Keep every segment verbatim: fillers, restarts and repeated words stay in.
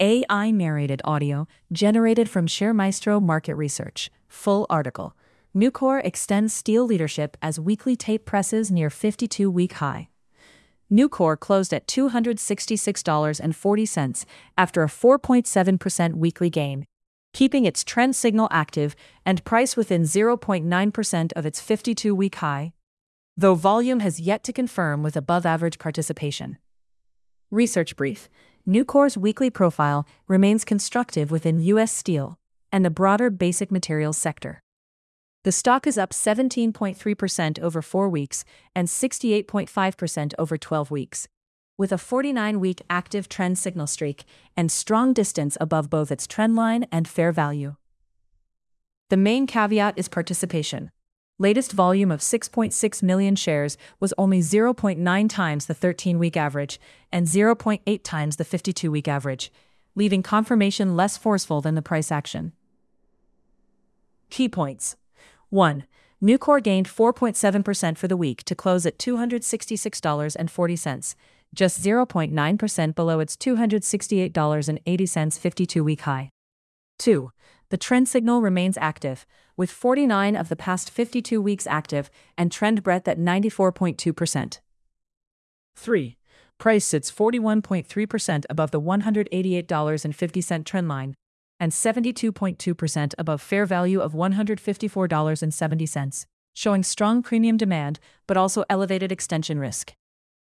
A I-narrated audio generated from ShareMaestro Market Research. Full article. Nucor extends steel leadership as weekly tape presses near fifty-two-week high. Nucor closed at two hundred sixty-six dollars and forty cents after a four point seven percent weekly gain, keeping its trend signal active and price within zero point nine percent of its fifty-two-week high, though volume has yet to confirm with above-average participation. Research brief. Nucor's weekly profile remains constructive within U S steel and the broader basic materials sector. The stock is up seventeen point three percent over four weeks and sixty-eight point five percent over twelve weeks, with a forty-nine-week active trend signal streak and strong distance above both its trend line and fair value. The main caveat is participation. Latest volume of six point six million shares was only zero point nine times the thirteen-week average and zero point eight times the fifty-two-week average, leaving confirmation less forceful than the price action. Key points. one. Nucor gained four point seven percent for the week to close at two hundred sixty-six dollars and forty cents, just zero point nine percent below its two hundred sixty-eight dollars and eighty cents fifty-two-week high. two. The trend signal remains active, with forty-nine of the past fifty-two weeks active and trend breadth at ninety-four point two percent. three. Price sits forty-one point three percent above the one hundred eighty-eight dollars and fifty cents trend line and seventy-two point two percent above fair value of one hundred fifty-four dollars and seventy cents, showing strong premium demand but also elevated extension risk.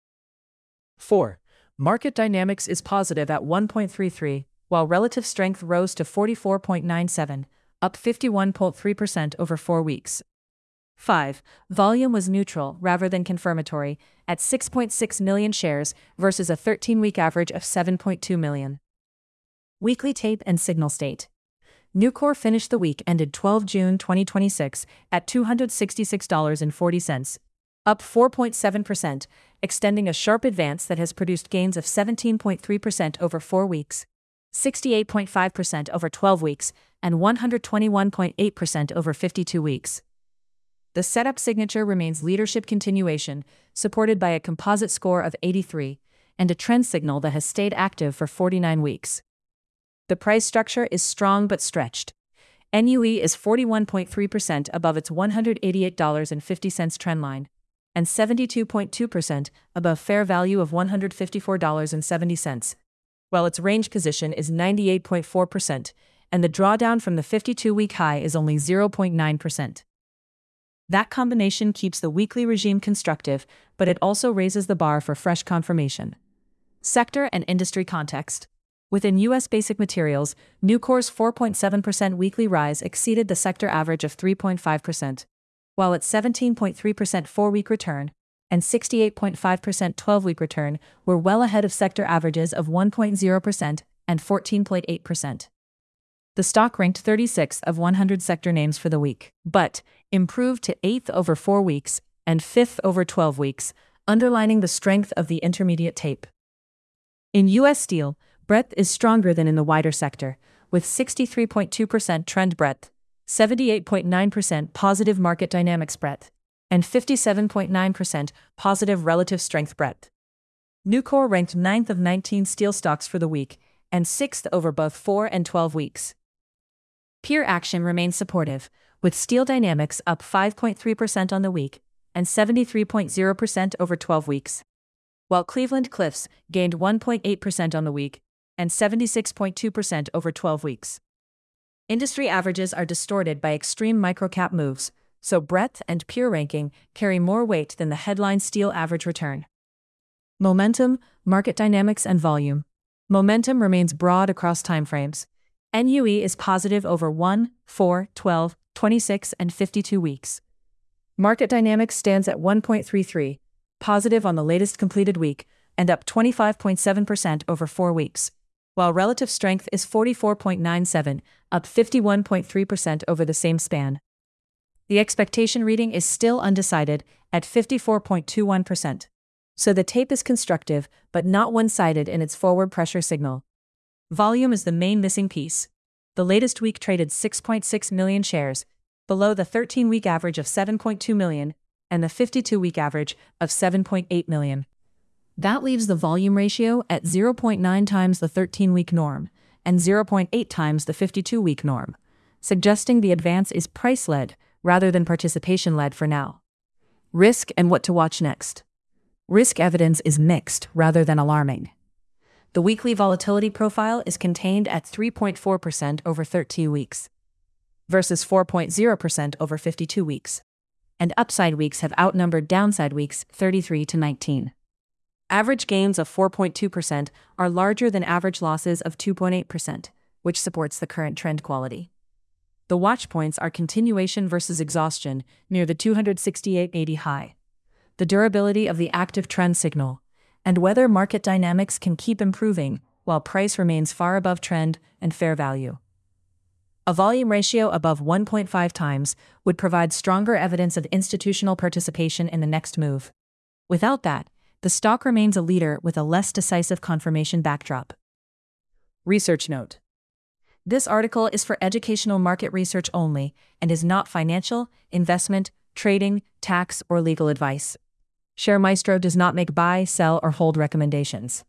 four. Market dynamics is positive at one point three three, while relative strength rose to forty-four point nine seven, up fifty-one point three percent over four weeks. five. Volume was neutral rather than confirmatory, at six point six million shares versus a thirteen-week average of seven point two million. Weekly tape and signal state. Nucor finished the week ended the twelfth of June twenty twenty-six at two hundred sixty-six dollars and forty cents, up four point seven percent, extending a sharp advance that has produced gains of seventeen point three percent over four weeks, sixty-eight point five percent over twelve weeks, and one hundred twenty-one point eight percent over fifty-two weeks. The setup signature remains leadership continuation, supported by a composite score of eighty-three, and a trend signal that has stayed active for forty-nine weeks. The price structure is strong but stretched. N U E is forty-one point three percent above its one hundred eighty-eight dollars and fifty cents trend line, and seventy-two point two percent above fair value of one hundred fifty-four dollars and seventy cents, while its range position is ninety-eight point four percent, and the drawdown from the fifty-two-week high is only zero point nine percent. That combination keeps the weekly regime constructive, but it also raises the bar for fresh confirmation. Sector and industry context. Within U S basic materials, Nucor's four point seven percent weekly rise exceeded the sector average of three point five percent, while its seventeen point three percent four-week return and sixty-eight point five percent twelve-week return were well ahead of sector averages of one point zero percent and fourteen point eight percent. The stock ranked thirty-sixth of one hundred sector names for the week, but improved to eighth over four weeks and fifth over twelve weeks, underlining the strength of the intermediate tape. In U S steel, breadth is stronger than in the wider sector, with sixty-three point two percent trend breadth, seventy-eight point nine percent positive market dynamics breadth, and fifty-seven point nine percent positive relative strength breadth. Nucor ranked ninth of nineteen steel stocks for the week and sixth over both four and twelve weeks. Peer action remains supportive, with Steel Dynamics up five point three percent on the week and seventy-three point zero percent over twelve weeks, while Cleveland-Cliffs gained one point eight percent on the week and seventy-six point two percent over twelve weeks. Industry averages are distorted by extreme microcap moves, so breadth and peer ranking carry more weight than the headline steel average return. Momentum, market dynamics, and volume. Momentum remains broad across timeframes. N U E is positive over one, four, twelve, twenty-six, and fifty-two weeks. Market dynamics stands at one point three three, positive on the latest completed week, and up twenty-five point seven percent over four weeks, while relative strength is forty-four point nine seven, up fifty-one point three percent over the same span. The expectation reading is still undecided at fifty-four point two one percent, so the tape is constructive but not one-sided in its forward pressure signal. Volume is the main missing piece. The latest week traded six point six million shares, below the thirteen-week average of seven point two million and the fifty-two-week average of seven point eight million. That leaves the volume ratio at zero point nine times the thirteen-week norm and zero point eight times the fifty-two week norm, suggesting the advance is price-led rather than participation-led for now. Risk and what to watch next. Risk evidence is mixed rather than alarming. The weekly volatility profile is contained at three point four percent over thirty weeks versus four point zero percent over fifty-two weeks, and upside weeks have outnumbered downside weeks thirty-three to nineteen. Average gains of four point two percent are larger than average losses of two point eight percent, which supports the current trend quality. The watch points are continuation versus exhaustion near the two sixty-eight eighty high, the durability of the active trend signal, and whether market dynamics can keep improving while price remains far above trend and fair value. A volume ratio above one point five times would provide stronger evidence of institutional participation in the next move. Without that, the stock remains a leader with a less decisive confirmation backdrop. Research note. This article is for educational market research only and is not financial, investment, trading, tax, or legal advice. ShareMaestro does not make buy, sell, or hold recommendations.